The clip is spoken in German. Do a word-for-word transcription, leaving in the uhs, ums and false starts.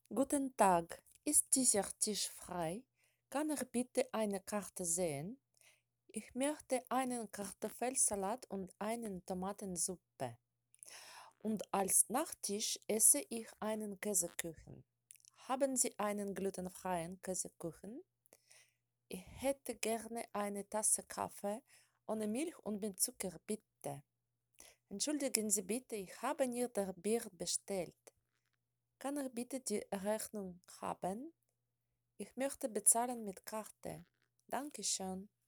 Guten Tag, ist dieser Tisch frei? Kann ich bitte eine Karte sehen? Ich möchte einen Kartoffelsalat und eine Tomatensuppe. Und als Nachtisch esse ich einen Käsekuchen. Haben Sie einen glutenfreien Käsekuchen? Ich hätte gerne eine Tasse Kaffee ohne Milch und mit Zucker, bitte. Entschuldigen Sie bitte, ich habe Ihr der Bier bestellt. Kann ich bitte die Rechnung haben? Ich möchte bezahlen mit Karte. Dankeschön.